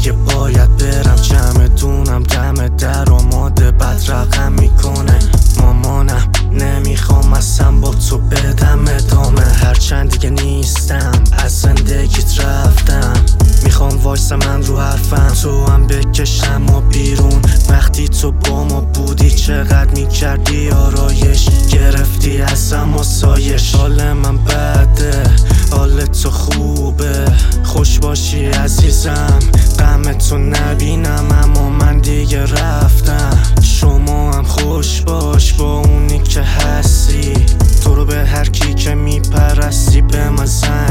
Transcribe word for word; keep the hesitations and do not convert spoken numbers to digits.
دیگه باید برم جمع دونم دم در آماده بد رقم میکنه. مامانم نمیخوام اصلا با تو بدم ادامه، هرچند دیگه نیستم از زندگیت رفتم. میخوام وایس من رو حرفم تو هم بکشم و بیرون. وقتی تو با ما بودی چقدر میکردی آرایش، گرفتی ازم آسایش. حال من بده حال تو خوبه، خوش باشی عزیزم غم تو نبینم. اما من دیگه رفتم، شما هم خوش باش با اونی که هستی. تو رو به هر کی که میپرستی به من زن